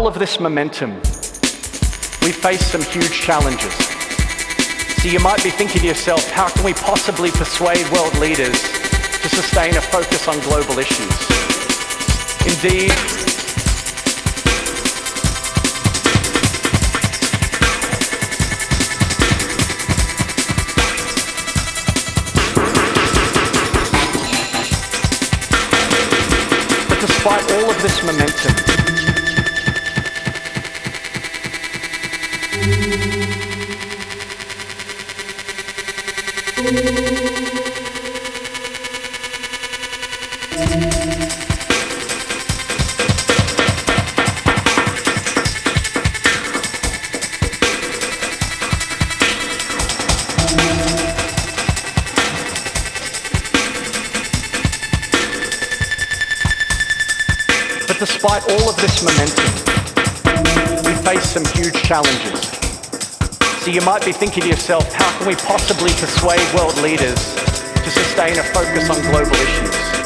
all of this momentum, we face some huge challenges. So you might be thinking to yourself, how can we possibly persuade world leaders to sustain a focus on global issues? Indeed, but despite all of this momentum, despite all of this momentum, we face some huge challenges. So you might be thinking to yourself, how can we possibly persuade world leaders to sustain a focus on global issues?